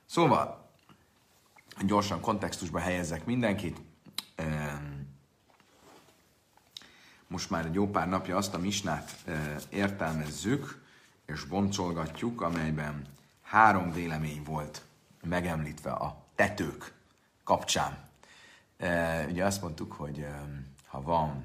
Szóval, gyorsan kontextusba helyezzek mindenkit. Most már egy jó pár napja azt a misnát értelmezzük, és boncolgatjuk, amelyben 3 vélemény volt megemlítve a tetők kapcsán. Ugye azt mondtuk, hogy ha van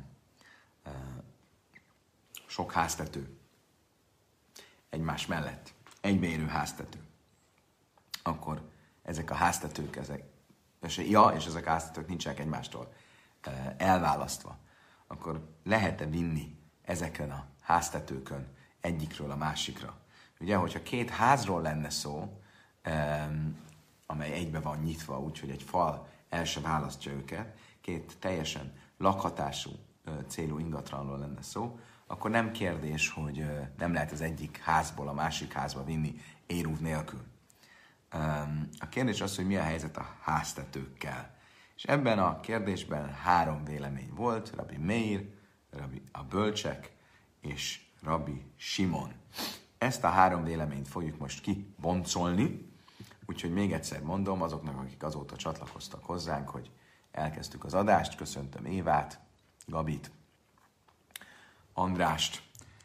sok háztető egymás mellett, egybeérő háztető, akkor ezek a háztetők, és ezek a háztetők nincsenek egymástól elválasztva, akkor lehet-e vinni ezeken a háztetőkön egyikről a másikra? Ugye, hogyha 2 házról lenne szó, amely egybe van nyitva, úgyhogy egy fal el se választja őket, 2 teljesen lakhatású célú ingatlanról lenne szó, akkor nem kérdés, hogy nem lehet az egyik házból a másik házba vinni éruv nélkül. A kérdés az, hogy mi a helyzet a háztetőkkel. És ebben a kérdésben 3 vélemény volt, Rabbi Meir, Rabbi a bölcsek és Rabbi Simon. Ezt a 3 véleményt fogjuk most kiboncolni, úgyhogy még egyszer mondom azoknak, akik azóta csatlakoztak hozzánk, hogy elkezdtük az adást, köszöntöm Évát, Gabit, Andrást.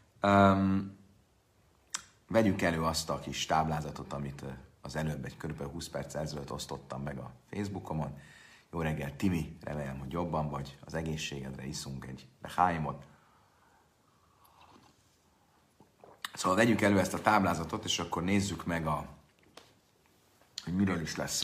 Vegyük elő azt a kis táblázatot, amit az előbb egy kb. 20 perc ezelőtt osztottam meg a Facebookomon. Jó reggel, Timi, remélem, hogy jobban vagy, az egészségedre iszunk egy leháimot. Szóval vegyük elő ezt a táblázatot, és akkor nézzük meg, hogy miről is lesz szó.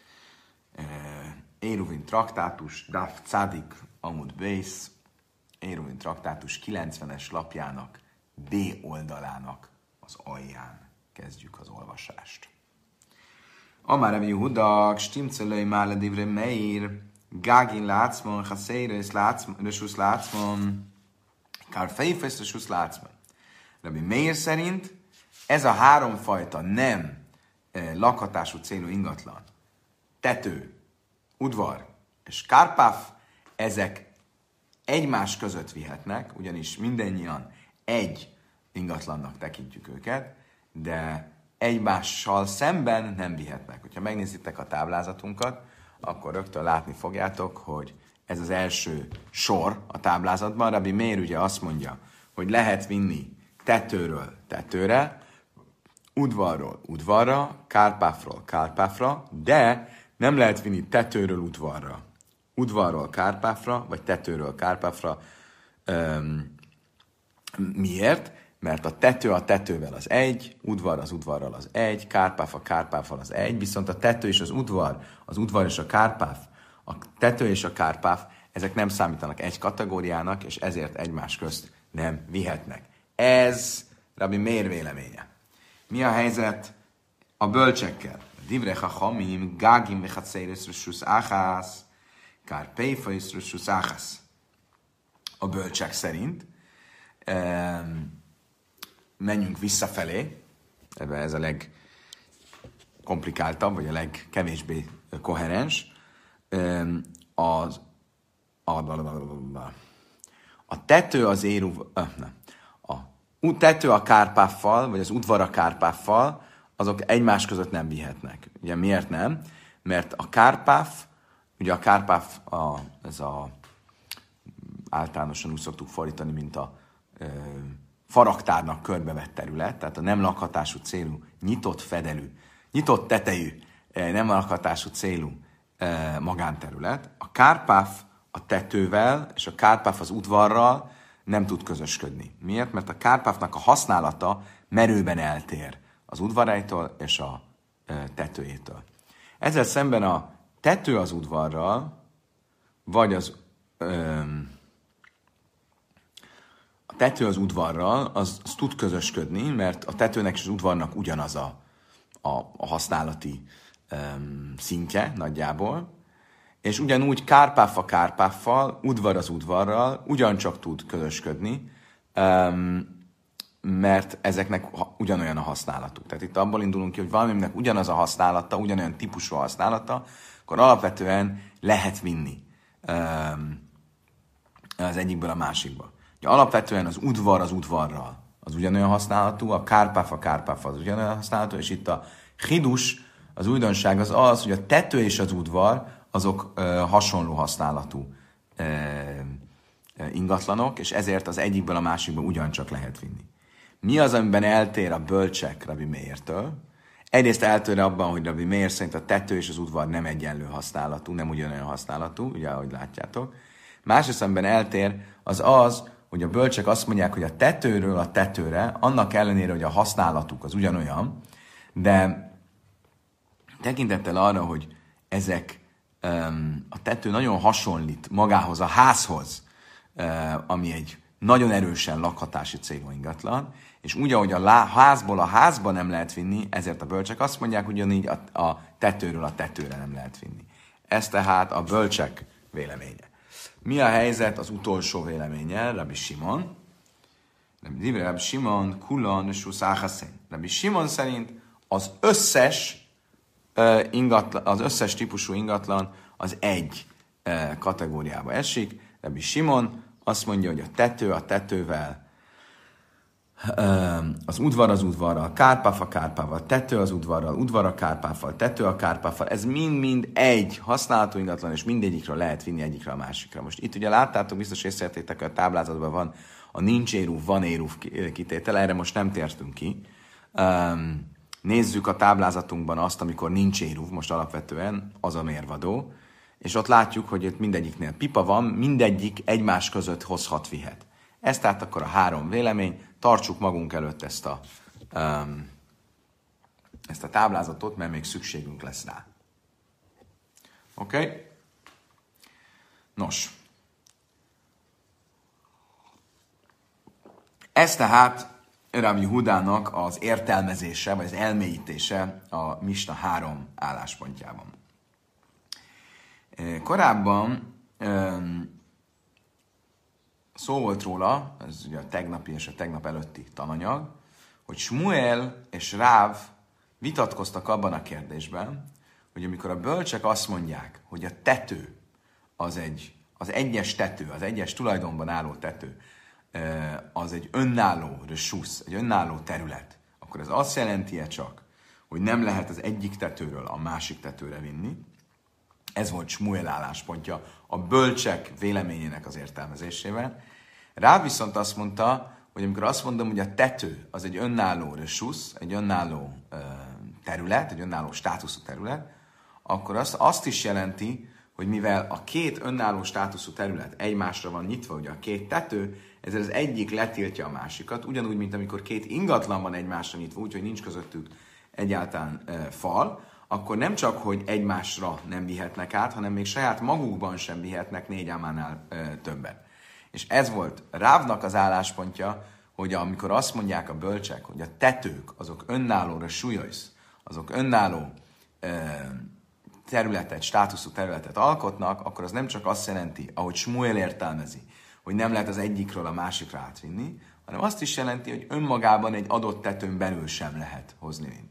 Éruvin traktátus, Daf Tzadik Amud Beis, Éruvin traktátus 90-es lapjának D oldalának az alján kezdjük az olvasást. Amár Rabbi Yehuda, stimcelői mále divre Meir, Gágin lácmon, Chaseires Resus lácmon, Kárfeifes Resus lácmon. Rabbi Meir szerint ez a 3 fajta nem lakhatású célú ingatlan, tető, udvar és kárpáf, ezek egymás között vihetnek, ugyanis mindannyian egy ingatlannak tekintjük őket, de egymással szemben nem vihetnek. Hogyha megnézitek a táblázatunkat, akkor rögtön látni fogjátok, hogy ez az első sor a táblázatban. Rabbi Meir ugye azt mondja, hogy lehet vinni tetőről tetőre, udvarról udvarra, kárpáfról kárpáfra, de nem lehet vinni tetőről udvarra, udvarról kárpáfra, vagy tetőről kárpáfra. Miért? Mert a tető a tetővel az egy, udvar az udvarral az egy, kárpáf a kárpáffal az egy, viszont a tető és az udvar és a kárpáf, a tető és a kárpáf, ezek nem számítanak egy kategóriának, és ezért egymás közt nem vihetnek. Ez Rabbi Meir véleménye. Mi a helyzet a bölcsekkel? Divrei Chachamim, Gágim vechatszeiris rishus áchász, kárpéfais rishus áchász. A bölcsek szerint menjünk visszafelé, ebben ez a legkomplikáltabb, vagy a legkevésbé koherens. A tető az éruv, a tető a kárpáffal, vagy az udvar a kárpáffal, azok egymás között nem vihetnek. Ugye miért nem? Mert a kárpáf, ugye a kárpáf ez általánosan úgy szoktuk fordítani, mint a faraktárnak körbevett terület, tehát a nem lakhatású célú, nyitott tetejű, nem lakhatású célú magánterület. A kárpáf a tetővel és a kárpáf az udvarral nem tud közösködni. Miért? Mert a kárpáfnak a használata merőben eltér az udvaráitól és a tetőjétől. Ezzel szemben a tető az udvarral, vagy a tető az udvarral, az tud közösködni, mert a tetőnek és az udvarnak ugyanaz a használati szintje nagyjából, és ugyanúgy kárpáf a kárpáffal, udvar az udvarral ugyancsak tud közösködni, mert ezeknek ugyanolyan a használatuk. Tehát itt abból indulunk ki, hogy valaminek ugyanaz a használata, ugyanolyan típusú a használata, akkor alapvetően lehet vinni az egyikből a másikba. Ugye alapvetően az udvar az udvarral az ugyanolyan használatú, a kárpáf az ugyanolyan használatú, és itt a hidus az újdonság az az, hogy a tető és az udvar azok hasonló használatú ingatlanok, és ezért az egyikből a másikba ugyancsak lehet vinni. Mi az, amiben eltér a bölcsek Rabbi Meirtől? Egyrészt eltér abban, hogy Rabbi Meir szerint a tető és az udvar nem egyenlő használatú, nem ugyanolyan használatú, ugye, ahogy látjátok. Másrészt, amiben eltér, az az, hogy a bölcsek azt mondják, hogy a tetőről a tetőre, annak ellenére, hogy a használatuk az ugyanolyan, de tekintettel arra, hogy ezek a tető nagyon hasonlít magához, a házhoz, ami egy nagyon erősen lakhatási célú ingatlan, és úgy, ahogy a házból a házba nem lehet vinni, ezért a bölcsek azt mondják, hogy ugyanígy a tetőről a tetőre nem lehet vinni. Ez tehát a bölcsek véleménye. Mi a helyzet az utolsó véleménye, Rabbi Simon? Rabbi Simon, Kulon, Suszáhaszén. Rabbi Simon szerint az összes ingatlan, az összes típusú ingatlan az egy kategóriába esik. Rabbi Simon azt mondja, hogy a tető a tetővel, az udvar az udvarral, kárpáf a kárpával, tető az udvarral, udvar a kárpáffal, tető a kárpáffal. Ez mind-mind egy használatú ingatlan, és mindegyikről lehet vinni egyikre a másikra. Most itt ugye láttátok, biztos észrevettétek, hogy a táblázatban van a nincs érúf, van érúf kitétel, erre most nem tértünk ki. Nézzük a táblázatunkban azt, amikor nincs érúf, most alapvetően az a mérvadó, és ott látjuk, hogy itt mindegyiknél pipa van, mindegyik egymás között hozhat, vihet. Ez tehát akkor a három vélemény, tartsuk magunk előtt ezt a táblázatot, mert még szükségünk lesz rá. Oké? Nos. Ez tehát Rabbi Hudának az értelmezése, vagy az elmélyítése a Misna 3 álláspontjában. Korábban szó volt róla, ez ugye a tegnapi és a tegnap előtti tananyag, hogy Smuel és Ráv vitatkoztak abban a kérdésben, hogy amikor a bölcsek azt mondják, hogy a tető az egyes tető, az egyes tulajdonban álló tető, az egy önálló resusz, egy önálló terület, akkor ez azt jelenti csak, hogy nem lehet az egyik tetőről a másik tetőre vinni. Ez volt Smuel álláspontja a bölcsek véleményének az értelmezésével. Ráv viszont azt mondta, hogy amikor azt mondom, hogy a tető az egy önálló resusz, egy önálló terület, egy önálló státuszú terület, akkor azt is jelenti, hogy mivel a két önálló státuszú terület egymásra van nyitva, ugye a két tető, ezzel az egyik letiltja a másikat, ugyanúgy, mint amikor két ingatlan van egymásra nyitva, úgyhogy nincs közöttük egyáltalán fal, akkor nem csak, hogy egymásra nem vihetnek át, hanem még saját magukban sem vihetnek 4 ámánál többet. És ez volt Rávnak az álláspontja, hogy amikor azt mondják a bölcsek, hogy a tetők, azok önállóra súlyos, azok önálló területet, státuszú területet alkotnak, akkor az nem csak azt jelenti, ahogy Smuel értelmezi, hogy nem lehet az egyikről a másikra átvinni, hanem azt is jelenti, hogy önmagában egy adott tetőn belül sem lehet hozni-vinni.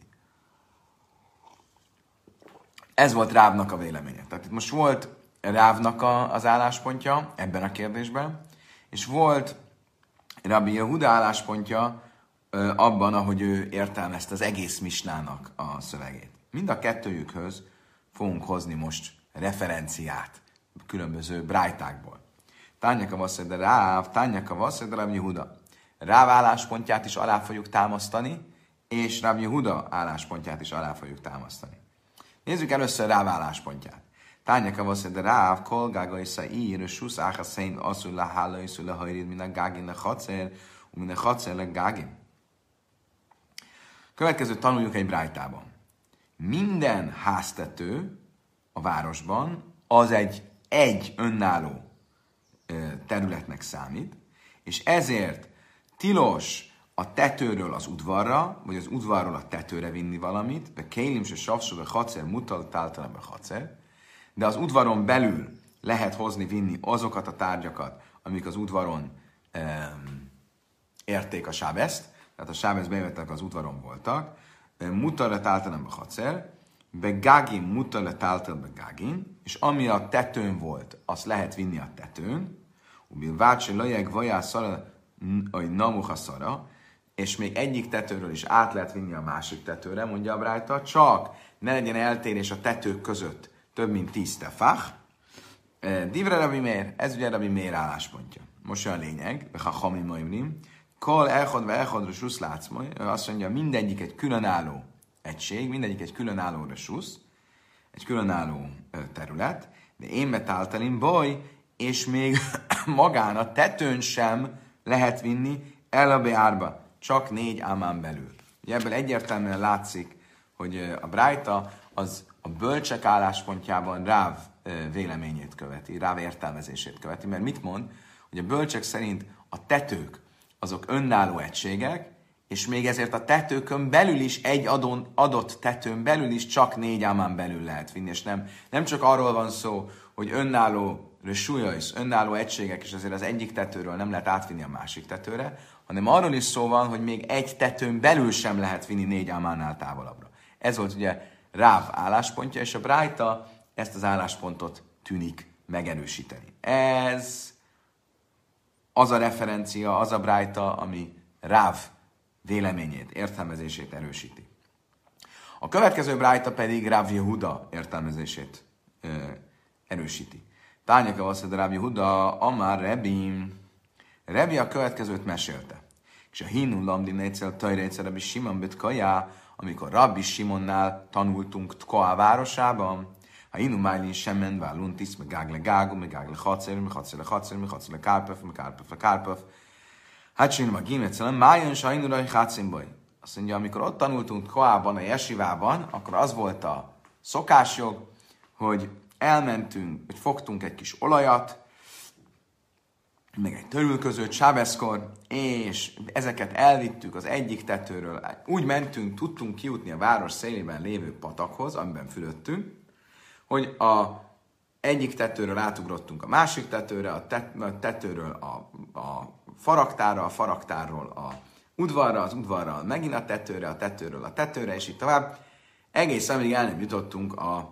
Ez volt Rávnak a véleménye. Tehát itt most volt Rávnak az álláspontja ebben a kérdésben, és volt Rabbi Yehuda álláspontja abban, ahogy ő értelmezte az egész misnának a szövegét. Mind a kettőjükhöz fogunk hozni most referenciát különböző brájtákból. Tányaka vasszed de Ráv, Tányaka vasszed de Rabbi Yehuda. Ráv álláspontját is alá fogjuk támasztani, és Rabbi Yehuda álláspontját is alá fogjuk támasztani. Nézzük először Ráv álláspontját. Tányaka vasszed de Ráv, kolgága és sza'ír, susz áhaszein, asszul lehála, és lehajrid, min a gágin le hacer, min a hacer le gágin. Következőt tanuljuk egy brájtában. Minden háztető a városban az egy önálló területnek számít, és ezért tilos a tetőről az udvarra, vagy az udvarról a tetőre vinni valamit, be kélim se savsú, be hacer, mutal, táltalan, be hacer, de az udvaron belül lehet hozni-vinni azokat a tárgyakat, amik az udvaron érték a sábeszt, tehát a sábeszt bejöttek az udvaron voltak, mutal, táltalan, be hacer, be gágin, mutal, táltalan, be gágin, és ami a tetőn volt, azt lehet vinni a tetőn, ubil vácsi lajeg vajá szara, vagy namuha szara, és még egyik tetőről is át lehet vinni a másik tetőre, mondja a brájta, csak ne legyen eltérés a tetők között több mint 10 tefach. Divre Rabbi Meir, ez ugye Rabbi Meir álláspontja. Most jön a lényeg, ha hamimoimnim, kol elchod ve elchod resusz látszmoly, azt mondja, mindegyik egy különálló egység, mindegyik egy különálló resusz, egy különálló terület, de én betáltalin baj, és még magán a tetőn sem lehet vinni el a beárba, csak 4 ámán belül. Ugye ebből egyértelműen látszik, hogy a brájta az a bölcsek álláspontjában Ráv véleményét követi, Ráv értelmezését követi, mert mit mond? Hogy a bölcsek szerint a tetők azok önálló egységek, és még ezért a tetőkön belül is, egy adott tetőn belül is csak 4 ámán belül lehet vinni, és nem csak arról van szó, hogy önálló súlyos, önálló egységek, és azért az egyik tetőről nem lehet átvinni a másik tetőre, hanem arról is szó van, hogy még egy tetőn belül sem lehet vinni 4 ámánál távolabbra. Ez volt ugye Ráv álláspontja, és a brájta ezt az álláspontot tűnik megerősíteni. Ez az a referencia, az a brájta, ami Ráv véleményét, értelmezését erősíti. A következő brájta pedig Rav Yehuda értelmezését erősíti. Tányaka azt mondja, Rav Yehuda, Amár Rebi. Rebi a következőt mesélte. És a Hinu Lamdin egyszer Tajrétszer Rabbi Simon bet Kajá, amikor Rabbi Simonnál tanultunk Tkoá városában, ha Hinu Májlin Semen, Váluntis, meg Gágle Gágu, meg Gágle Hacer, meg Hacer le Hacer, meg Hacer le Kárpöf, meg Kárpöf le Kárpöf. Hát csinálom a Gimetszelem, Májon Sajnu Raj Hácinbaj. Azt mondja, amikor ott tanultunk Tkoában, a jesivában, akkor az volt a szokásjog, hogy elmentünk, hogy fogtunk egy kis olajat, meg egy törülközőt sábeszkor, és ezeket elvittük az egyik tetőről. Úgy mentünk, tudtunk kijutni a város szélében lévő patakhoz, amiben fürödtünk, hogy a egyik tetőről átugrottunk a másik tetőre, a tetőről a faraktára, a faraktárról a udvarra, az udvarral megint a tetőről a tetőre, és így tovább. Egész amíg el nem jutottunk a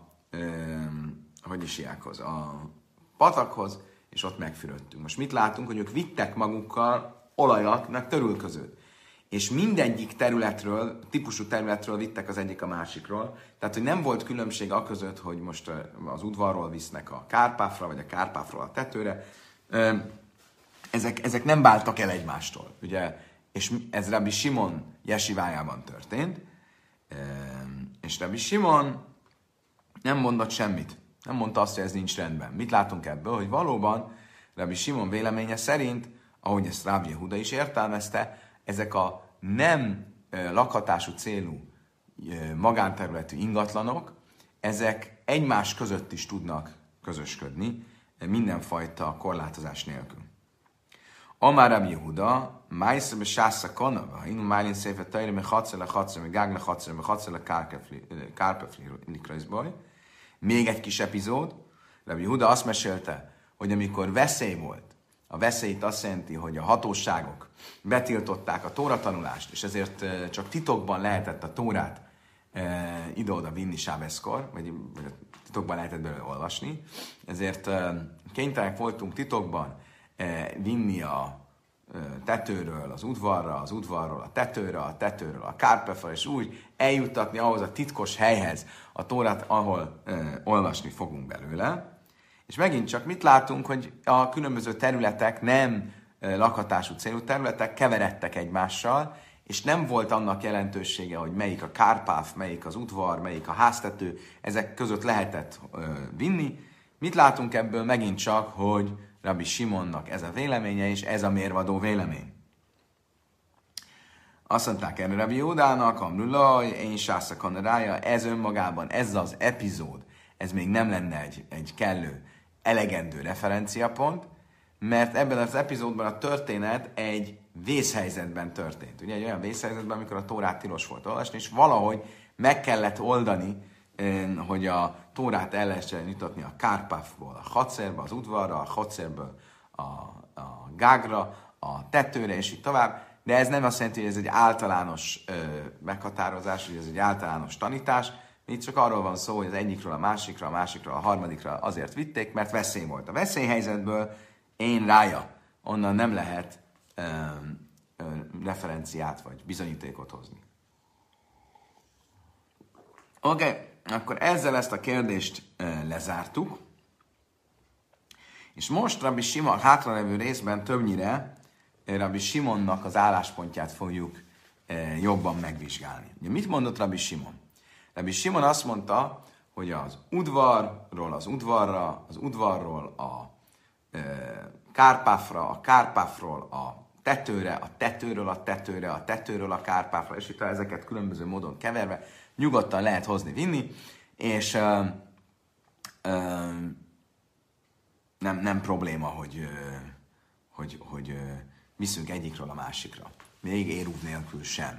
patakhoz, és ott megfürödtünk. Most mit látunk, hogy ők vittek magukkal olajat, meg törülközőt. És mindegyik területről, típusú területről vittek az egyik a másikról. Tehát, hogy nem volt különbség a között, hogy most az udvarról visznek a kárpáfra, vagy a kárpáfról a tetőre. Ezek nem váltak el egymástól. Ugye? És ez Rabbi Simon jesivájában történt. És Rabbi Simon nem mondott semmit. Nem mondta azt, hogy ez nincs rendben. Mit látunk ebből? Hogy valóban Rabbi Simon véleménye szerint, ahogy ezt Rav Yehuda is értelmezte, ezek a nem lakhatású célú magánterületű ingatlanok, ezek egymás között is tudnak közösködni, mindenfajta korlátozás nélkül. Amár Rabbi Yehuda, Májszer be Sásza Kanava, ha inum Májlin Széfet Tajra, me Hacer le Hacer, me Gág le Hacer, me Hacer le Kárpefli Likrajzbaj. Még egy kis epizód. Rabbi Yehuda azt mesélte, hogy amikor veszély volt, a veszélyt azt jelenti, hogy a hatóságok betiltották a tóratanulást, és ezért csak titokban lehetett a tórát ide-oda vinni sábeszkor, vagy titokban lehetett belőle olvasni, ezért kénytelenek voltunk titokban vinni a tetőről az udvarra, az udvarról a tetőről a kárpefra, és úgy eljuttatni ahhoz a titkos helyhez a tórát, ahol olvasni fogunk belőle. És megint csak mit látunk, hogy a különböző területek nem lakhatású célú területek keveredtek egymással, és nem volt annak jelentősége, hogy melyik a kárpáf, melyik az udvar, melyik a háztető, ezek között lehetett vinni. Mit látunk ebből? Megint csak, hogy Rabbi Simonnak ez a véleménye, és ez a mérvadó vélemény. Azt mondták erre Rabbi Yehudának, amrulaj, én Sásza Kanarája, ez önmagában, ez az epizód, ez még nem lenne egy kellő, elegendő referenciapont, mert ebben az epizódban a történet egy vészhelyzetben történt. Ugye egy olyan vészhelyzetben, amikor a Tórát tilos volt olvasni, és valahogy meg kellett oldani, hogy a Tórát el lehessen jutatni a Kárpáfból a Hacerbe, az udvarra, a Hacerből a Gágra, a tetőre, és így tovább. De ez nem azt jelenti, hogy ez egy általános meghatározás, hogy ez egy általános tanítás. Itt csak arról van szó, hogy az egyikről a másikra, a másikról a harmadikra azért vitték, mert veszély volt. A veszélyhelyzetből én rája, onnan nem lehet referenciát vagy bizonyítékot hozni. Oké, akkor ezzel ezt a kérdést lezártuk. És most Rabbi Simon hátralevő részben többnyire Rabbi Simonnak az álláspontját fogjuk jobban megvizsgálni. Ugye, mit mondott Rabbi Simon? Rabbi Simon azt mondta, hogy az udvarról az udvarra, az udvarról a kárpáfra, a kárpáfról a tetőre, a tetőről a tetőre, a tetőről a kárpáfra, és itt ezeket különböző módon keverve nyugodtan lehet hozni-vinni, és nem probléma, hogy viszünk egyikről a másikra. Még érúv nélkül sem.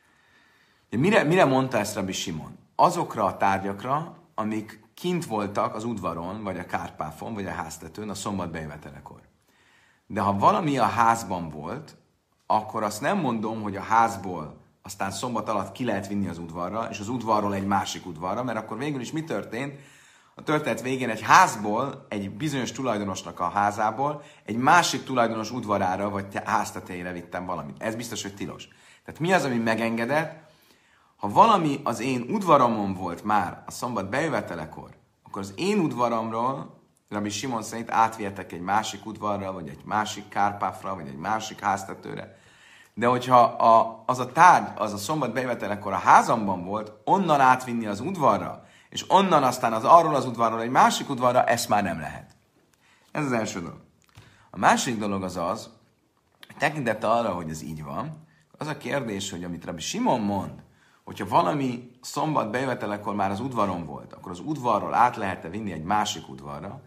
De mire mondta ezt Rabbi Simon? Azokra a tárgyakra, amik kint voltak az udvaron, vagy a kárpáfon, vagy a háztetőn a szombat bejövetelekor. De ha valami a házban volt, akkor azt nem mondom, hogy a házból aztán szombat alatt ki lehet vinni az udvarra, és az udvarról egy másik udvarra, mert akkor végül is mi történt? A történet végén egy házból, egy bizonyos tulajdonosnak a házából, egy másik tulajdonos udvarára, vagy háztetejére vittem valamit. Ez biztos, hogy tilos. Tehát mi az, ami megengedett? Ha valami az én udvaromon volt már a szombat bejövetelekor, akkor az én udvaromról Rabbi Simon szerint átvihetek egy másik udvarra, vagy egy másik kárpáfra, vagy egy másik háztetőre. De hogyha az a tárgy, az a szombat bejövetelekor a házamban volt, onnan átvinni az udvarra, és onnan aztán arról az udvarról egy másik udvarra, ezt már nem lehet. Ez az első dolog. A másik dolog az, hogy tekintette arra, hogy ez így van, az a kérdés, hogy amit Rabbi Simon mond, hogyha valami szombat bejövetelekor már az udvaron volt, akkor az udvarról át lehet-e vinni egy másik udvarra,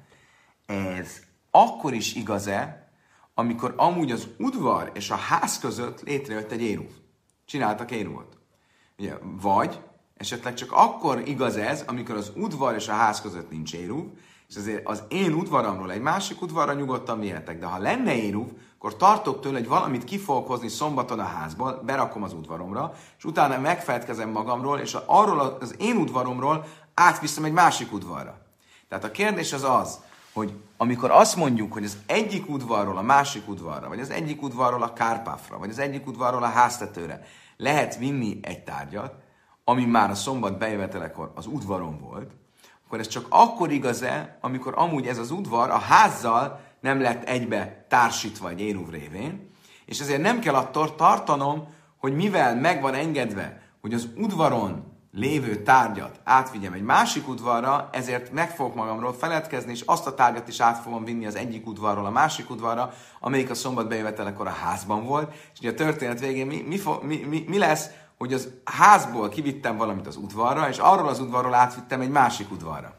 ez akkor is igaz-e, amikor amúgy az udvar és a ház között létrejött egy éruv. Csináltak éruvot. Ugye, vagy esetleg csak akkor igaz ez, amikor az udvar és a ház között nincs éruv, és azért az én udvaramról egy másik udvarra nyugodtan vihetek. De ha lenne éruv, akkor tartok tőle, hogy valamit ki fogok hozni szombaton a házból, berakom az udvaromra, és utána megfeledkezem magamról, és arról az én udvaromról átviszem egy másik udvarra. Tehát a kérdés az, hogy amikor azt mondjuk, hogy az egyik udvarról a másik udvarra, vagy az egyik udvarról a kárpáfra, vagy az egyik udvarról a háztetőre lehet vinni egy tárgyat, ami már a szombat bejövetelekor az udvaron volt, akkor ez csak akkor igaz-e, amikor amúgy ez az udvar a házzal nem lett egybe társítva egy éruv révén, és ezért nem kell attól tartanom, hogy mivel meg van engedve, hogy az udvaron lévő tárgyat átvigyem egy másik udvarra, ezért meg fogok magamról feledkezni, és azt a tárgyat is át fogom vinni az egyik udvarról a másik udvarra, amelyik a szombat bejövetelekor a házban volt. És ugye a történet végén mi lesz, hogy az házból kivittem valamit az udvarra, és arról az udvarról átvittem egy másik udvarra.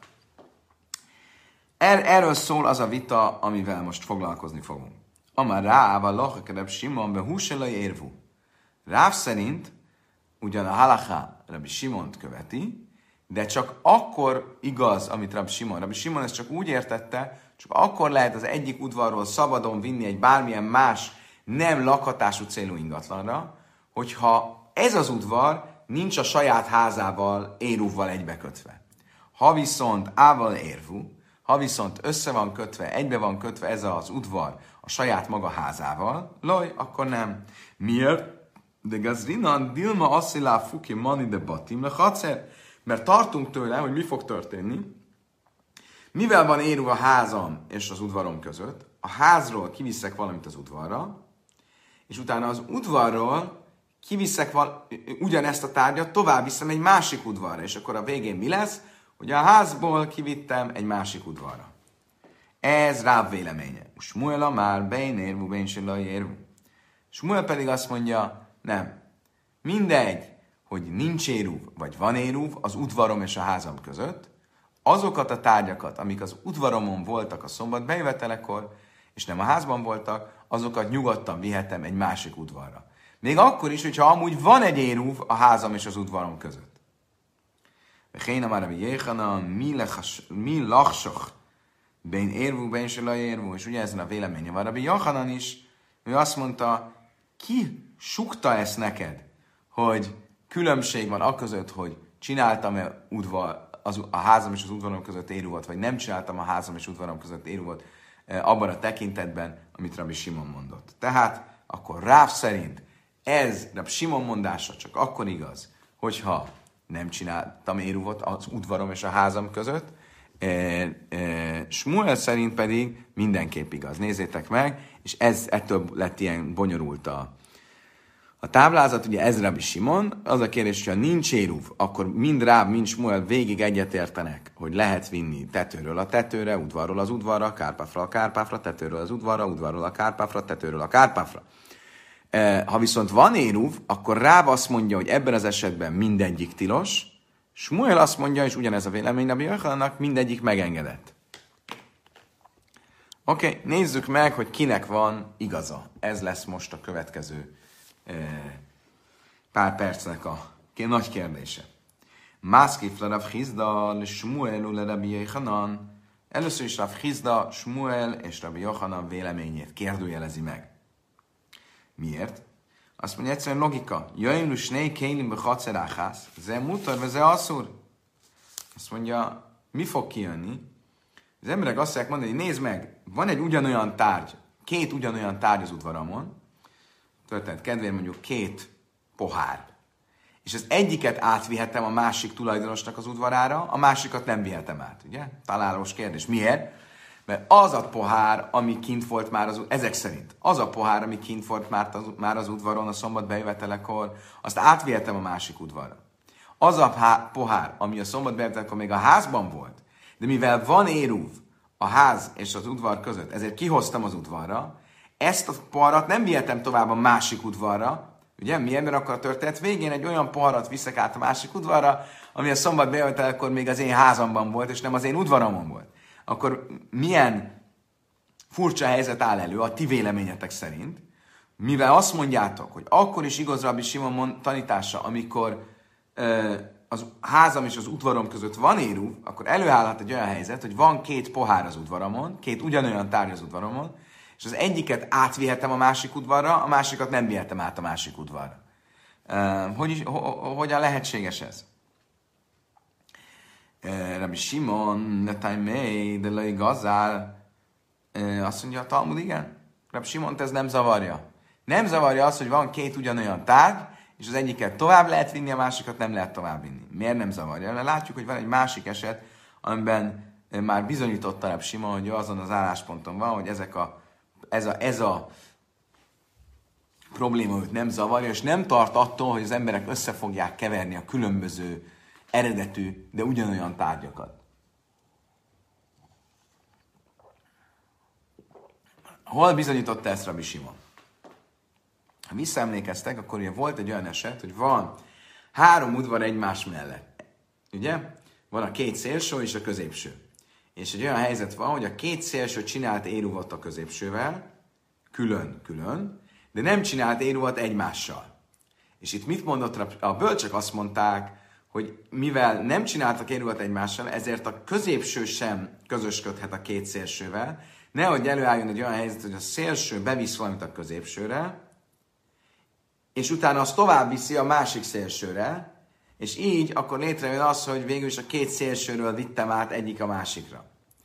Erről szól az a vita, amivel most foglalkozni fogunk. Amar Ráv a lochakerebb Simon be húselai érvú. Ráv szerint ugyan a halacha Rabbi Simont követi, de csak akkor igaz, amit Rabbi Simon ezt csak úgy értette, csak akkor lehet az egyik udvarról szabadon vinni egy bármilyen más nem lakhatású célú ingatlanra, hogyha ez az udvar nincs a saját házával, éruvval egybekötve. Ha viszont ával érvú, ha viszont össze van kötve, egybe van kötve ez az udvar a saját maga házával, akkor nem. Miért? De gazrinan dilma asszilá fuki mani de batim lechacer. Mert tartunk tőle, hogy mi fog történni. Mivel van éruv a házam és az udvarom között, a házról kiviszek valamit az udvarra, és utána az udvarról kiviszek ugyanezt a tárgyat, tovább viszem egy másik udvarra, és akkor a végén mi lesz? Hogy a házból kivittem egy másik udvarra. Ez Ráv véleménye. Smuel már bein érvú, bein sillai érvú. Smuel pedig azt mondja, nem. Mindegy, hogy nincs éruv, vagy van éruv az udvarom és a házam között, azokat a tárgyakat, amik az udvaromon voltak a szombat bejövetelekor, és nem a házban voltak, azokat nyugodtan vihetem egy másik udvarra. Még akkor is, hogyha amúgy van egy éruv a házam és az udvarom között. Héna már Rabbi Jéhana, mi lachsach, bein érvú, bein se érvú, és ugye ezen a véleménye van Rabbi Jéhanan is, ő azt mondta, ki sukta ezt neked, hogy különbség van aközött, hogy csináltam-e a házam és az udvarom között éruvot, vagy nem csináltam a házam és udvarom között éruvot abban a tekintetben, amit Rabbi Simon mondott. Tehát akkor Ráv szerint ez Rab Simon mondása csak akkor igaz, hogyha nem csináltam éruvot az udvarom és a házam között. Smuel szerint pedig mindenképp igaz. Nézzétek meg, és ettől lett ilyen bonyolult a táblázat. Ugye ez Rabbi Simon, az a kérdés, hogy ha nincs éruv, akkor mind Ráv, mind Smuel végig egyetértenek, hogy lehet vinni tetőről a tetőre, udvarról az udvarra, kárpáfra a kárpáfra, tetőről az udvarra, udvarról a kárpáfra, tetőről a kárpáfra. Ha viszont van éruv, akkor Ráv azt mondja, hogy ebben az esetben mindegyik tilos, Smuel azt mondja, és ugyanez a vélemény Rabbi Yochanan, mindegyik megengedett. Oké, nézzük meg, hogy kinek van igaza. Ez lesz most a következő pár percnek a nagy kérdése. Mászkif le Rav Chizda, le Smuel le Rabbi Yochanan. Először is Rav Chizda, Smuel és Rabbi Yochanan véleményét kérdőjelezi meg. Miért? Azt mondja, egyszerűen logika. Jöjjön snei kélim be haceráhász, ze mutar, ve ze asszur. Azt mondja, mi fog kijönni? Az emberek azt fogják mondani, hogy nézd meg, van egy ugyanolyan tárgy, két ugyanolyan tárgy az udvaramon, történet kedvéért mondjuk két pohár. És az egyiket átvihetem a másik tulajdonosnak az udvarára, a másikat nem vihetem át, ugye? Találós kérdés. Miért? Mert az a pohár, ami kint volt már ezek szerint, az a pohár, ami kint volt már az udvaron a szombat bejövetelekor, azt átvihetem a másik udvarra. Az a pohár, ami a szombat bejövetelekor még a házban volt, de mivel van éruv a ház és az udvar között, ezért kihoztam az udvarra, ezt a poharat nem vihetem tovább a másik udvarra, ugye? Miért? Mert akkor a történet végén egy olyan poharat viszek át a másik udvarra, ami a szombat bejövetelekor még az én házamban volt, és nem az én udvaramon volt. Akkor milyen furcsa helyzet áll elő a ti véleményetek szerint, mivel azt mondjátok, hogy akkor is igaz Rabbi Simon tanítása, amikor az házam és az udvarom között van éruv, akkor előállhat egy olyan helyzet, hogy van két pohár az udvaramon, két ugyanolyan tárgy az udvaromon, és az egyiket átvihetem a másik udvarra, a másikat nem vihetem át a másik udvarra. Hogyan lehetséges ez? Rabbi Simon, netájmei, de le igazál. Azt mondja a Talmud, igen. Rabbi Simont ez nem zavarja. Nem zavarja az, hogy van két ugyanolyan tárgy, és az egyiket tovább lehet vinni, a másikat nem lehet tovább vinni. Miért nem zavarja? Mert látjuk, hogy van egy másik eset, amiben már bizonyította Rabbi Simon, hogy azon az állásponton van, hogy ez a probléma őt nem zavarja, és nem tart attól, hogy az emberek össze fogják keverni a különböző eredetű, de ugyanolyan tárgyakat. Hol bizonyította ezt Rabbi Simon? Ha visszaemlékeztek, akkor ugye volt egy olyan eset, hogy van 3 udvar egymás mellett. Ugye? Van a két szélső és a középső. És egy olyan helyzet van, hogy a két szélső csinált éruvot a középsővel, külön-külön, de nem csinált éruvot egymással. És itt mit mondott a bölcsek? Azt mondták, hogy mivel nem csináltak éruvot egymással, ezért a középső sem közösködhet a két szélsővel, nehogy előálljon egy olyan helyzet, hogy a szélső bevisz valamit a középsőre, és utána azt tovább viszi a másik szélsőre, és így akkor létrejön az, hogy végül is a két szélsőről vittem át egyik a másikra.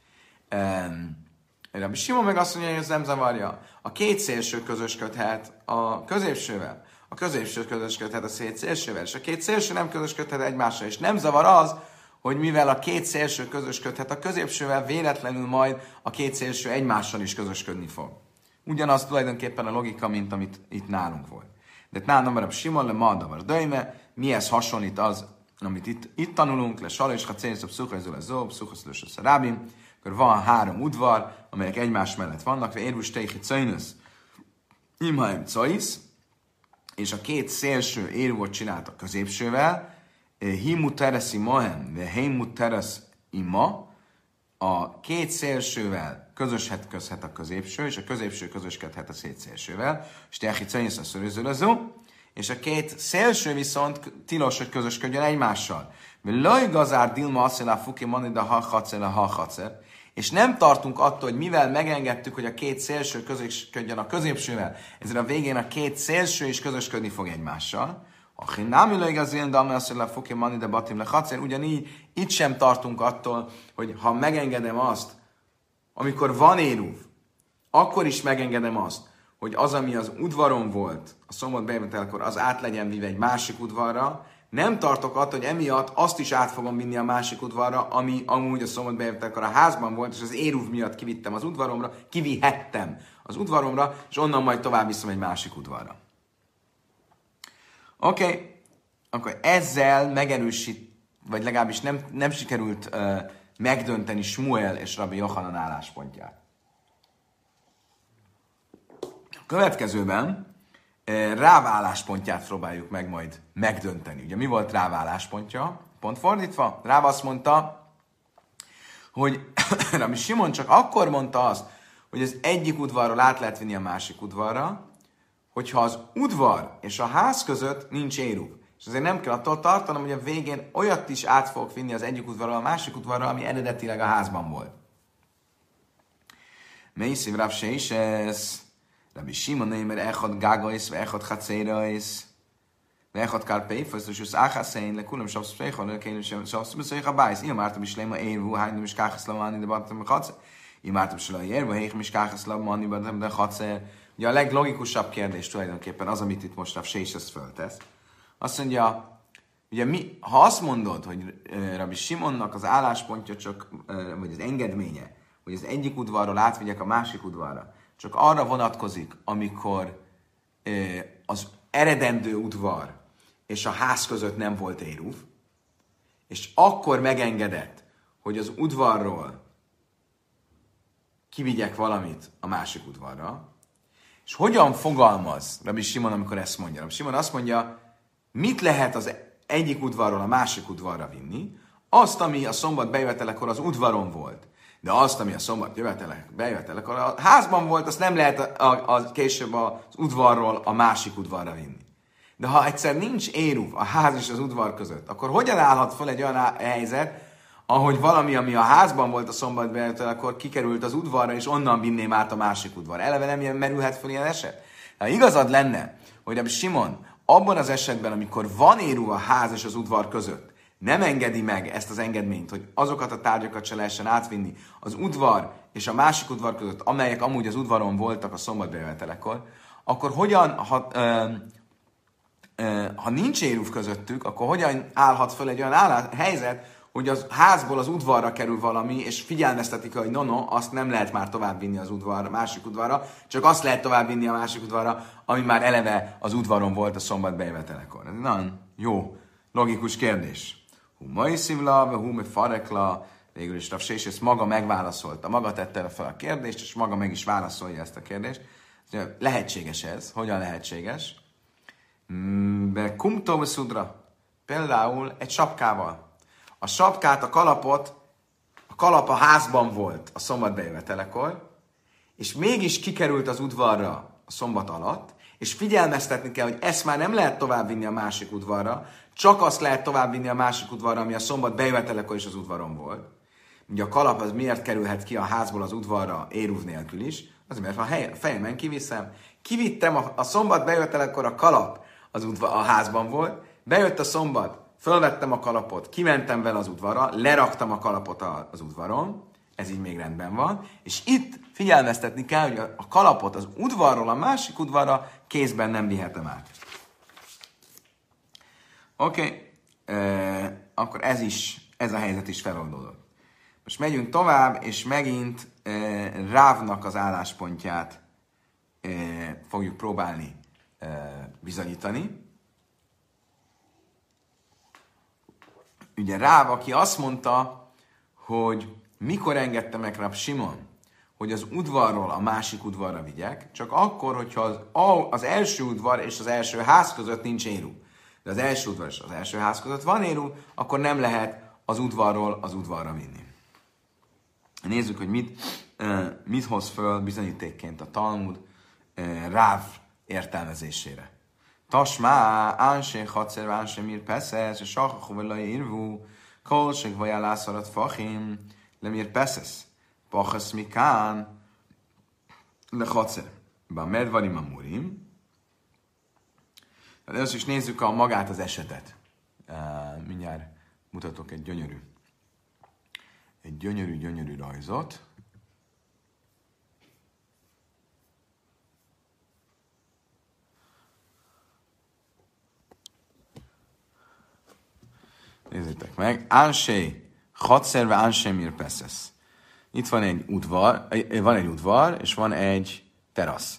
Rabbi Simon meg azt mondja, hogy ez nem zavarja. A két szélső közösködhet a középsővel, a középső közösködhet a szélsővel, és a két szélső nem közösködhet egymással, és nem zavar az, hogy mivel a két szélső közösködhet a középsővel, véletlenül majd a két szélső egymással is közösködni fog. Ugyanaz tulajdonképpen a logika, mint amit itt nálunk volt. De nálam Rabbi Simon le Madavar Döjme, mihez hasonlít az, amit itt tanulunk, le Sala és Hacéniszab Szuchajzul a Zob, Szuchaszlős a Szarábim, akkor van 3 udvar, amelyek egymás mellett vannak, ve Érvus Teichi Cajnusz, Imhaim Cajsz, és a két szélső érvot csinált a középsővel, Himu Teresi Mohem, ve Heimu Teres Ima, a két szélsővel közösködhet a középső, és a középső közösködhet a szélsővel, és Teichi Cajnusz a Szörözölözó, és a két szélső viszont tilos, hogy közösködjön egymással. Laj gazár dilma asszela fuki manida ha hacer. És nem tartunk attól, hogy mivel megengedtük, hogy a két szélső közösködjön a középsővel, ezért a végén a két szélső is közösködni fog egymással. Ugyanígy itt sem tartunk attól, hogy ha megengedem azt, amikor van éruv, akkor is megengedem azt, hogy az, ami az udvaron volt a szombat bejövetelekor, az át legyen vive egy másik udvarra, nem tartok attól, hogy emiatt azt is át fogom vinni a másik udvarra, ami amúgy a szombat bejövetelekor a házban volt, és az éruv miatt kivittem az udvaromra, kivihettem az udvaromra, és onnan majd tovább viszem egy másik udvarra. Oké. Akkor ezzel megerősít, vagy legalábbis nem sikerült megdönteni Smuel és Rabbi Yochanan álláspontját. A következőben Ráv álláspontját próbáljuk meg majd megdönteni. Ugye mi volt Ráv álláspontja? Pont fordítva. Ráv azt mondta, hogy Rabbi Simon csak akkor mondta azt, hogy az egyik udvarról át lehet vinni a másik udvarra, hogyha az udvar és a ház között nincs éruv. És azért nem kell attól tartanom, hogy a végén olyat is át fogok vinni az egyik udvarról a másik udvarra, ami eredetileg a házban volt. Meiszív Rav se is ez. Rabbi Simon némer echad gágaisz, ve echad hacérais, ve echad kárpéfasz, és az áhászén, le kulem savsz pszéchon, le kényem savsz pszéch a bájsz. Ilyen mártam is léma érvú, hányom is káhászlamani, de bantem a hacér. Ilyen mártam is léma érvú, héchem is káhászlamani, de hacér. Ugye a leglogikusabb kérdés tulajdonképpen az, amit itt most Rav se is ezt föltesz. Azt mondja, ugye ha azt mondod, hogy Rabbi Simonnak az álláspontja csak, vagy az engedménye, hogy az egyik udvarról átvigyek a másik udvarra, csak arra vonatkozik, amikor az eredendő udvar és a ház között nem volt éruv, és akkor megengedett, hogy az udvarról kivigyek valamit a másik udvarra, és hogyan fogalmaz Rabbi Simon, amikor ezt mondja? Rabbi Simon azt mondja, mit lehet az egyik udvarról a másik udvarra vinni? Azt, ami a szombat bejövetelekor az udvaron volt. De azt, ami a szombat bejövetelekor a házban volt, azt nem lehet később az udvarról a másik udvarra vinni. De ha egyszer nincs éruv a ház és az udvar között, akkor hogyan állhat fel egy olyan helyzet, ahogy valami, ami a házban volt a szombat bejövetelekor, kikerült az udvarra, és onnan vinném át a másik udvar. Eleve nem ilyen merülhet fel ilyen eset? Ha igazad lenne, hogy Rabbi Simon abban az esetben, amikor van éruv a ház és az udvar között, nem engedi meg ezt az engedményt, hogy azokat a tárgyakat se lehessen átvinni az udvar és a másik udvar között, amelyek amúgy az udvaron voltak a szombatbejövetelekor, akkor hogyan, ha nincs éruv közöttük, akkor hogyan állhat föl egy olyan helyzet, hogy az házból az udvarra kerül valami, és figyelmeztetik, hogy no, azt nem lehet már továbbvinni az udvarra, másik udvarra, csak azt lehet továbbvinni a másik udvarra, ami már eleve az udvaron volt a szombatbejövetelekor. Ez nagyon jó, logikus kérdés. Hú majszivla, hú me farekla, végül is Rav se is ezt maga megválaszolta. Maga tette fel a kérdést, és maga meg is válaszolja ezt a kérdést. Lehetséges ez. Hogyan lehetséges? Be kumtó szudra. Például egy sapkával. A sapkát, a kalap a házban volt a szombat bejövetelekor, és mégis kikerült az udvarra a szombat alatt, és figyelmeztetni kell, hogy ezt már nem lehet továbbvinni a másik udvarra, csak azt lehet továbbvinni a másik udvarra, ami a szombat bejövetelekor is az udvaron volt. Ugye a kalap az miért kerülhet ki a házból az udvarra éruv nélkül is? Azért, mert ha a fejemen kiviszem. Kivittem a szombat bejövetelekor a kalap a házban volt, bejött a szombat, fölvettem a kalapot, kimentem vele az udvarra, leraktam a kalapot az udvaron, ez így még rendben van, és itt figyelmeztetni kell, hogy a kalapot az udvarról a másik udvarra kézben nem vihetem át. Oké. Akkor ez a helyzet is feloldódott. Most megyünk tovább, és megint Rávnak az álláspontját fogjuk próbálni bizonyítani. Ugye Ráv, aki azt mondta, hogy mikor engedte meg Rab Simon, hogy az udvarról a másik udvarra vigyek, csak akkor, hogyha az első udvar és az első ház között nincs éruv. De az első udvar és az első ház között van éruv, akkor nem lehet az udvarról az udvarra vinni. Nézzük, hogy mit hoz föl bizonyítékként a Talmud Ráv értelmezésére. Tasmá, ánsé, hadszer, ánsé, mir peszesz, és sachachó, vele irvú, kolség, vajá, lászarat, fachim, le mir peszesz, pachasz, mikán, le hadszer. Bár medvarim amurim. Először is nézzük magát az esetet. Mindjárt mutatok egy gyönyörű rajzot. Nézzétek meg. Ánsé, hadszerve Ánsé mirpeszesz. Itt van egy udvar, és van egy terasz.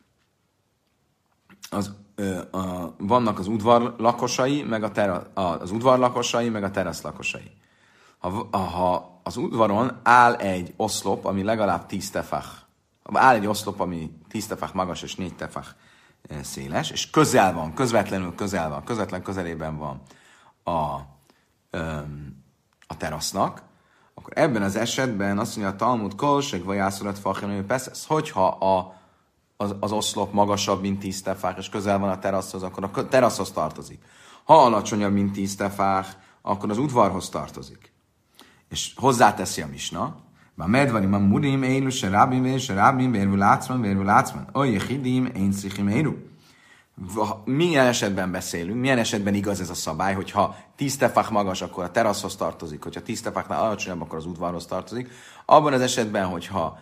Vannak az udvar lakosai, meg az udvar lakosai, meg a terasz lakosai. Ha az udvaron áll egy oszlop, ami legalább 10 tefach, áll egy oszlop, ami 10 tefach magas és 4 tefach széles, és közvetlen közelében van a terasznak, akkor ebben az esetben azt mondja a Talmud kolseg vagy ászolat fachenő peszesz, hogyha az oszlop magasabb, mint 10 tefach, és közel van a teraszhoz, akkor a teraszhoz tartozik. Ha alacsonyabb, mint 10 tefach, akkor az udvarhoz tartozik. És hozzáteszi a misna, már medvari, ma murim, élu, se rábim, vérvül látszman, oly hidim, én szichim éru. Milyen esetben beszélünk, milyen esetben igaz ez a szabály, hogyha 10 tefach magas, akkor a teraszhoz tartozik, hogyha 10 tefachnál alacsonyabb, akkor az udvarhoz tartozik. Abban az esetben, hogyha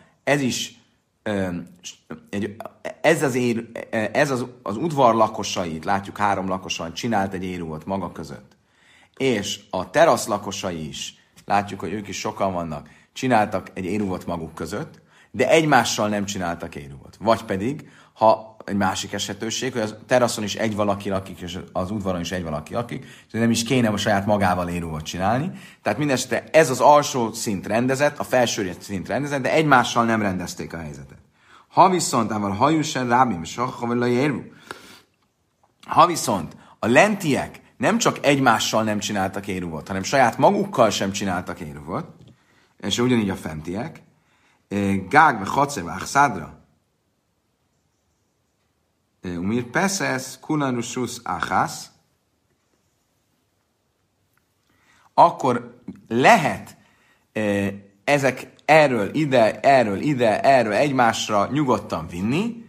ez az udvar lakosait, látjuk 3 lakosan, csinált egy érúvat maga között, és a terasz lakosai is, látjuk, hogy ők is sokan vannak, csináltak egy érúvat maguk között, de egymással nem csináltak érúvat. Vagy pedig, ha egy másik esetőség, hogy a teraszon is egy valaki lakik, és az udvaron is egy valaki lakik, és nem is kéne a saját magával érúvat csinálni. Tehát mindesetre ez az alsó szint rendezett, a felső szint rendezett, de egymással nem rendezték a helyzetet. Ha viszont, ha viszont a lentiek nem csak egymással nem csináltak érúvat, hanem saját magukkal sem csináltak érúvat, és ugyanígy a fentiek, gág, vagy hacer, vagy szádra, umir peszesz, kulanrusus áhász, akkor lehet erről ide, egymásra nyugodtan vinni,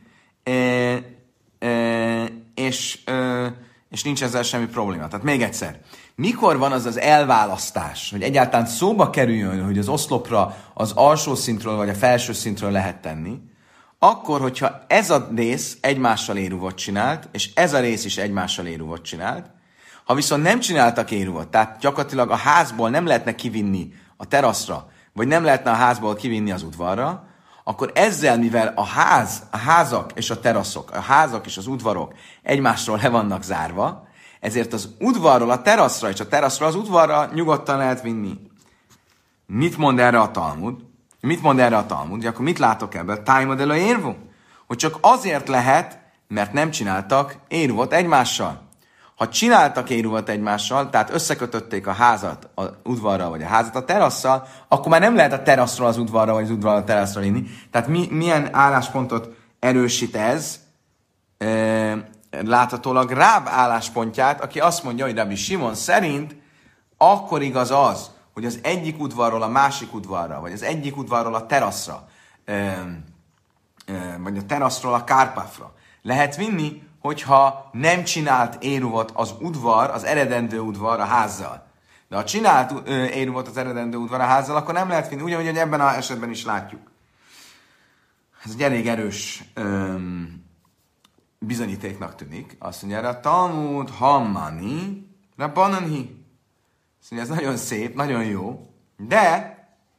és nincs ezzel semmi probléma. Tehát még egyszer, mikor van az elválasztás, hogy egyáltalán szóba kerüljön, hogy az oszlopra az alsó szintről vagy a felső szintről lehet tenni, akkor, hogyha ez a rész egymással érúvat csinált, és ez a rész is egymással érúvat csinált, ha viszont nem csináltak érúvat, tehát gyakorlatilag a házból nem lehetne kivinni a teraszra, vagy nem lehetne a házból kivinni az udvarra, akkor ezzel, mivel a házak és a teraszok, a házak és az udvarok egymásról le vannak zárva, ezért az udvarról a teraszra és a teraszról az udvarra nyugodtan lehet vinni. Mit mond erre a Talmud? Akkor mit látok ebből? Tájmodel a érvú? Hogy csak azért lehet, mert nem csináltak érúvat egymással. Ha csináltak érúvat egymással, tehát összekötötték a házat az udvarral, vagy a házat a terasszal, akkor már nem lehet a teraszról az udvarra, vagy az udvarral a teraszra vinni. Tehát milyen álláspontot erősít ez? Láthatólag Ráb álláspontját, aki azt mondja, hogy Rabbi Simon szerint akkor igaz az, hogy az egyik udvarról a másik udvarra, vagy az egyik udvarról a teraszra, vagy a teraszról a kárpáfra lehet vinni, hogyha nem csinált érúvat az udvar, az eredendő udvar a házzal. De ha csinált érúvat az eredendő udvar a házzal, akkor nem lehet vinni, ugyanúgy, hogy ebben az esetben is látjuk. Ez egy elég erős bizonyítéknak tűnik. Azt mondja erre a Talmud, Hammani, Rabbananhi. Azt mondja, ez nagyon szép, nagyon jó, de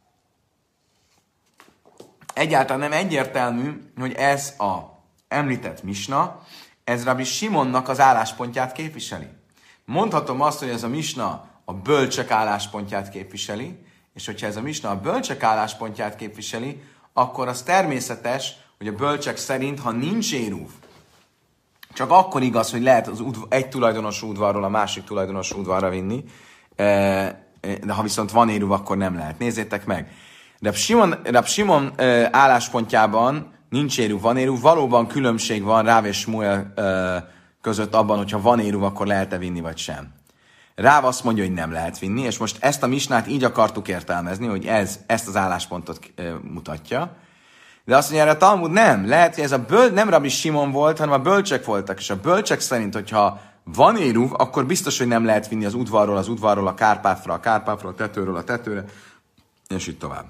egyáltalán nem egyértelmű, hogy ez a említett misna, ez Rabbi Simonnak az álláspontját képviseli. Mondhatom azt, hogy ez a misna a bölcsek álláspontját képviseli, és hogyha ez a misna a bölcsek álláspontját képviseli, akkor az természetes, hogy a bölcsek szerint, ha nincs érúv, csak akkor igaz, hogy lehet az egy tulajdonos udvarról a másik tulajdonos udvarra vinni, de ha viszont van érúv, akkor nem lehet. Nézzétek meg! Rab Simon álláspontjában nincs érúv, van érúv, valóban különbség van Ráv és Smuel között abban, hogyha van érúv, akkor lehet-e vinni, vagy sem. Ráv azt mondja, hogy nem lehet vinni, és most ezt a misnát így akartuk értelmezni, hogy ezt az álláspontot mutatja. De azt mondja, erre a Talmud nem. Lehet, hogy ez nem Rabbi Simon volt, hanem a bölcsek voltak, és a bölcsek szerint, hogyha van érúv, akkor biztos, hogy nem lehet vinni az udvarról a kárpáfra, a kárpáfról a tetőről a tetőre, és így tovább.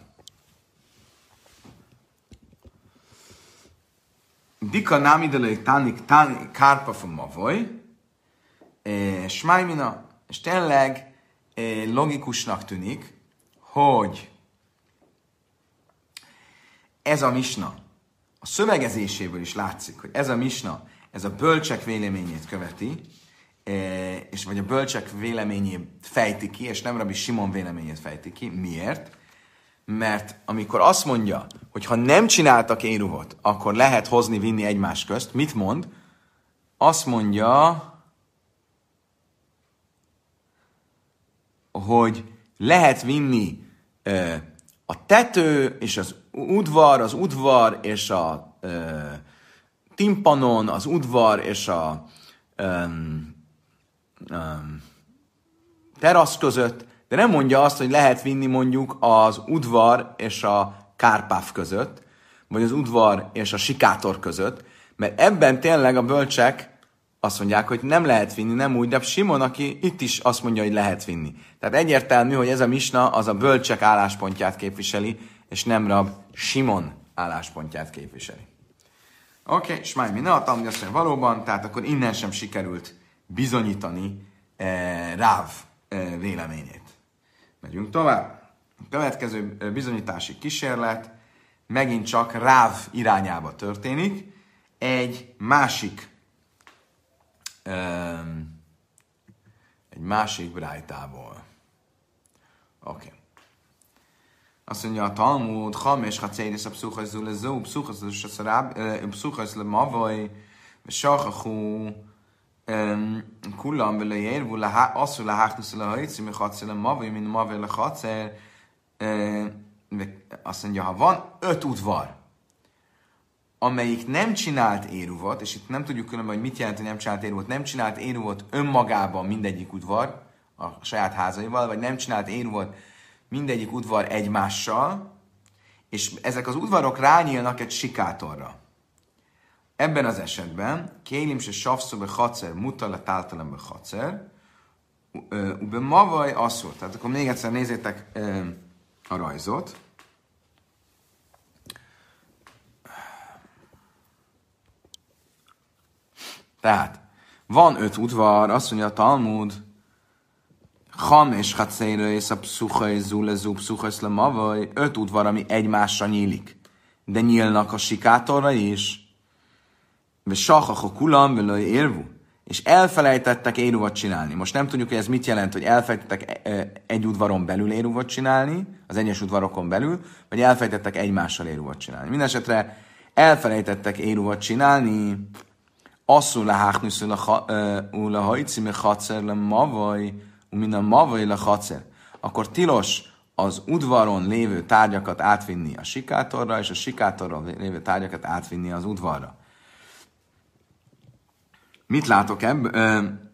Dika námidelői tánik kárpafum mavoly, smájmina, és tényleg logikusnak tűnik, hogy ez a misna, a szövegezéséből is látszik, hogy ez a misna, ez a bölcsek véleményét követi, és vagy a bölcsek véleményét fejti ki, és nem Rabbi Simon véleményét fejti ki. Miért? Mert amikor azt mondja, hogy ha nem csináltak éruhot, akkor lehet hozni-vinni egymás közt, mit mond? Azt mondja, hogy lehet vinni a tető és az udvar és a timpanon, az udvar és a terasz között, de nem mondja azt, hogy lehet vinni mondjuk az udvar és a kárpáv között, vagy az udvar és a sikátor között, mert ebben tényleg a bölcsek azt mondják, hogy nem lehet vinni, nem úgy, de Simon, aki itt is azt mondja, hogy lehet vinni. Tehát egyértelmű, hogy ez a misna az a bölcsek álláspontját képviseli, és nem Rab Simon álláspontját képviseli. Oké, Smáj Mina, Talmud azt mondja, valóban, tehát akkor innen sem sikerült bizonyítani Ráv véleményét. Megyünk tovább. A következő bizonyítási kísérlet megint csak Ráv irányába történik, egy másik brájtából. Oké. Azt mondja a Talmud, Chames Chatzeris a Pszuchas Zulezó, Pszuchas le Mavai, Sachachú, Kullam vele érvú, asszul leháknusz le hajci, mi Chatzer le Mavai, mint Mavai le Chatzer. Azt mondja, ha van 5 udvar, amelyik nem csinált éruvot, és itt nem tudjuk különben, hogy mit jelent, hogy nem csinált éruvot. Nem csinált éruvot önmagában mindegyik udvar, a saját házaival, vagy nem csinált éruvot mindegyik udvar egymással, és ezek az udvarok rányílnak egy sikátorra. Ebben az esetben, kélim se savszóbe hacer, mutala táltalembe hacer, ube mavaj asszor. Tehát akkor még egyszer nézzétek a rajzot. Tehát, van 5 udvar, azt mondja a Talmud, Chames Chatzeira és a Pszuchai Zulezú, Pszuchai Szlamavai, 5 udvar, ami egymásra nyílik. De nyílnak a sikátorra is. Ve Sachachok Kulam, vele érvú. És elfelejtettek éruvat csinálni. Most nem tudjuk, hogy ez mit jelent, hogy elfelejtettek egy udvaron belül éruvat csinálni, az egyes udvarokon belül, vagy elfelejtettek egymással éruvat csinálni. Mindenesetre elfelejtettek éruvat csinálni, asszul leháknusz ula hajci me hacer le mavaj, min a mavaj le hacer. Akkor tilos az udvaron lévő tárgyakat átvinni a sikátorra, és a sikátorra lévő tárgyakat átvinni az udvarra. Mit látok ebből?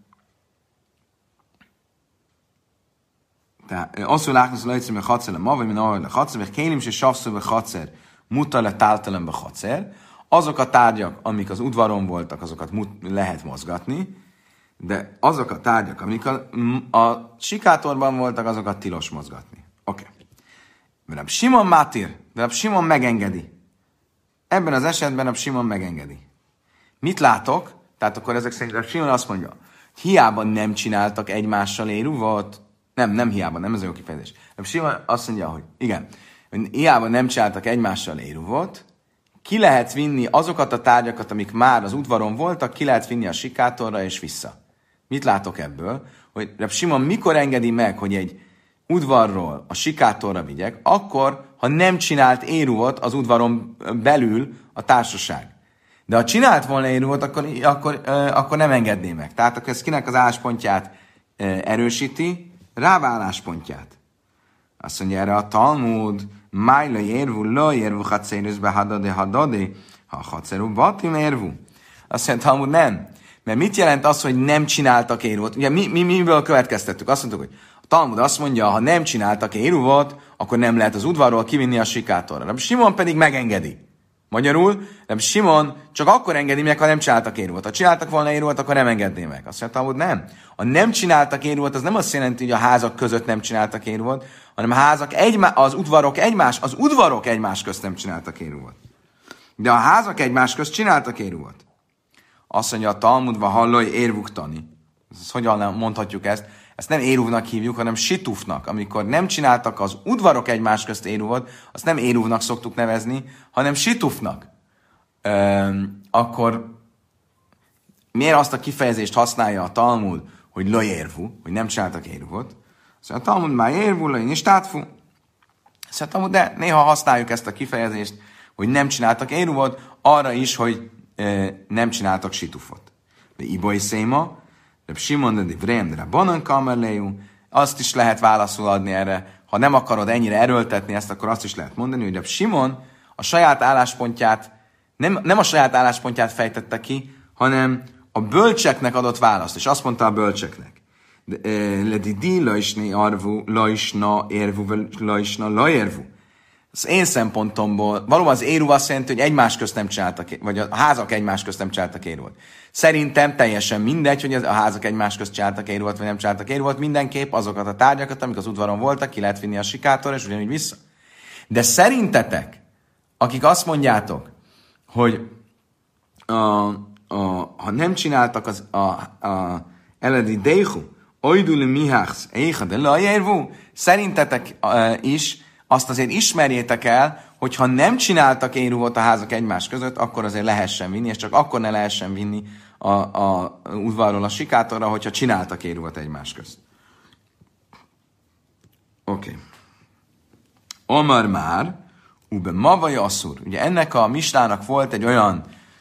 Asszul leháknusz ula hajci me hacer le mavaj, min a mavaj le hacer, vagy kélim se savszó be hacer, muta le táltalembe hacer. Azok a tárgyak, amik az udvaron voltak, azokat lehet mozgatni, de azok a tárgyak, amik a sikátorban voltak, azokat tilos mozgatni. Oké. Rab Simon mátir, de Rab Simon megengedi. Ebben az esetben Rab Simon megengedi. Mit látok? Tehát akkor ezek szerint Rab Simon azt mondja, hiába nem csináltak egymással éruvot, nem hiába, nem ez a jó kifejezés. Rab Simon azt mondja, hogy igen, hiába nem csináltak egymással éruvot, ki lehet vinni azokat a tárgyakat, amik már az udvaron voltak, ki lehet vinni a sikátorra és vissza. Mit látok ebből? Hogy Rab Simon mikor engedi meg, hogy egy udvarról a sikátorra vigyek, akkor, ha nem csinált éruvot az udvaron belül a társaság. De ha csinált volna éruvot, akkor nem engedné meg. Tehát akkor ez kinek az álláspontját erősíti? Ráv álláspontját. Azt mondja erre a Talmud, Májla érvú, la érvú, hatszerűzbe hadade, ha hatszerű, batim érvú. Azt mondja, Talmud nem. Mert mit jelent az, hogy nem csináltak éruvot? Ugye miből következtettük? Azt mondtuk, hogy a Talmud azt mondja, ha nem csináltak éruvot, akkor nem lehet az udvarról kivinni a sikátorra. Rab Simon pedig megengedi. Magyarul, Rab Simon csak akkor engedi meg, ha nem csináltak éruvot. Ha csináltak volna éruvot, akkor nem engedné meg. Azt mondja, Talmud nem. A nem csináltak éruvot, az nem azt jelenti, hogy a házak között nem csináltak éruvot, hanem az udvarok egymás közt nem csináltak éruvot. De a házak egymás közt csináltak éruvot. Azt mondja a Talmudva hallói érvuktani. Hogyan mondhatjuk ezt? Ezt nem éruvnak hívjuk, hanem situfnak. Amikor nem csináltak az udvarok egymás közt éruvot, azt nem éruvnak szoktuk nevezni, hanem situfnak. Akkor miért azt a kifejezést használja a Talmud, hogy lo érvu, hogy nem csináltak éruvot? Szóval a Talmud már érvu, lo is tátfu. Szóval de néha használjuk ezt a kifejezést, hogy nem csináltak éruvot, arra is, hogy nem csináltak situfot. De ibai széma, Reb Simon de Vrém, de Rabbanan kamerléjú, azt is lehet válaszul adni erre. Ha nem akarod ennyire erőltetni ezt, akkor azt is lehet mondani, hogy Reb Simon a saját álláspontját, nem a saját álláspontját fejtette ki, hanem a bölcseknek adott választ, és azt mondta a bölcseknek. Ledidi laisni arvu, laisna érvu, laisna laérvu. Az én szempontomból, valóban az éruv azt jelenti, hogy egymás közt nem csináltak, vagy a házak egymás közt nem csináltak éruvot. Szerintem teljesen mindegy, hogy a házak egymás közt csináltak éruvot, vagy nem csináltak éruvot, mindenképp azokat a tárgyakat, amik az udvaron voltak, ki lehet vinni a sikátorra, és ugyanúgy vissza. De szerintetek, akik azt mondjátok, hogy ha nem csináltak a eledi deichu, ojduli mihachs, eicha de lajérvú, szerintetek is azt azért ismerjétek el, hogy ha nem csináltak éruvot a házak egymás között, akkor azért lehessen vinni, és csak akkor ne lehessen vinni a udvarról a sikátorra, hogyha csináltak éruvot egymás közt. Oké. Omar már, ube mavaja asszur. Ugye ennek a misnának volt egy olyan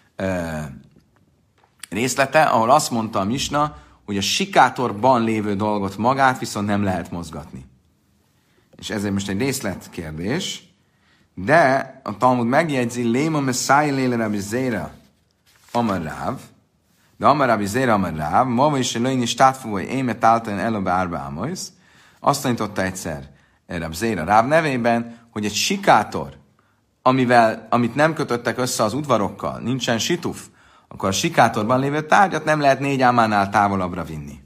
részlete, ahol azt mondta a misna, hogy a sikátorban lévő dolgot magát viszont nem lehet mozgatni. És ezért most egy részletkérdés, de a Talmud megjegyzi, Léma Messiah Léle Rabbi Zéra Amar Ráv, de Amar Rabbi Zéra Amar Ráv, Mava is Lőni is tátfúvai émet általán elobe árba ámolysz, azt tanította egyszer Rabbi Zéra Ráv nevében, hogy egy sikátor, amit nem kötöttek össze az udvarokkal, nincsen situf, akkor a sikátorban lévő tárgyat nem lehet 4 ámánál távolabbra vinni.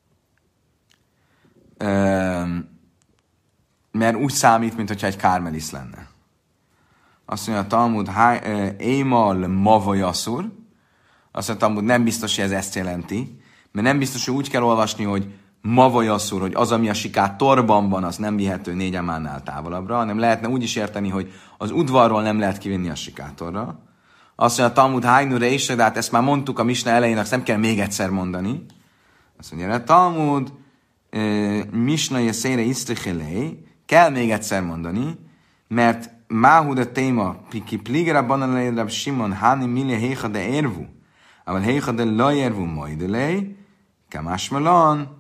Mert úgy számít, mintha egy kármelisz lenne. Azt mondja a Talmud, émal mavajaszur, azt mondja a Talmud, nem biztos, hogy ez ezt jelenti, mert nem biztos, hogy úgy kell olvasni, hogy mavajaszur, hogy az, ami a sikátorban van, az nem vihető 4 ámánál távolabbra, hanem lehetne úgy is érteni, hogy az udvarról nem lehet kivinni a sikátorra. Azt mondja a Talmud, hájnure is, de hát ezt már mondtuk a misna elején, azt nem kell még egyszer mondani. Azt mondja a Talmud, misna szére isztrichelei, kell még egyszer mondani, mert máhud a téma, ki pligera bananelé Simon, háni milli héha de érvu, ával héha de lajérvu majdelé, kamásmelan,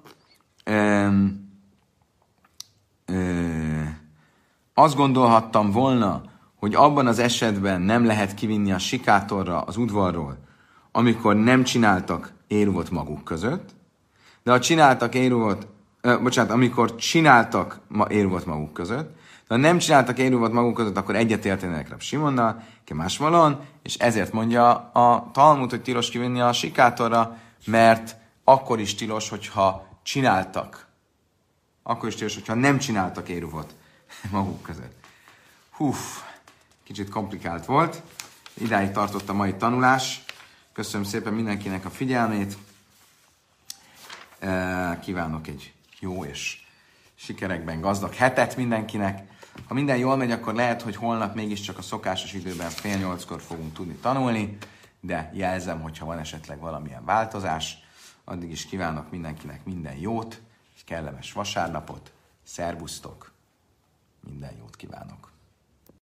azt gondolhattam volna, hogy abban az esetben nem lehet kivinni a sikátorra az udvarról, amikor nem csináltak éruvot maguk között, de ha csináltak éruvot, amikor csináltak éruvot maguk között, de ha nem csináltak éruvot maguk között, akkor egyetértenek Rab Simonnal, kemásmalon, és ezért mondja a Talmud, hogy tilos kivinni a sikátorra, mert akkor is tilos, hogyha csináltak. Akkor is tilos, hogyha nem csináltak éruvot maguk között. Kicsit komplikált volt. Idáig tartott a mai tanulás. Köszönöm szépen mindenkinek a figyelmét. Kívánok egy jó és sikerekben gazdag hetet mindenkinek. Ha minden jól megy, akkor lehet, hogy holnap mégiscsak a szokásos időben 7:30-kor fogunk tudni tanulni, de jelzem, hogyha van esetleg valamilyen változás. Addig is kívánok mindenkinek minden jót, kellemes vasárnapot, szervusztok, minden jót kívánok!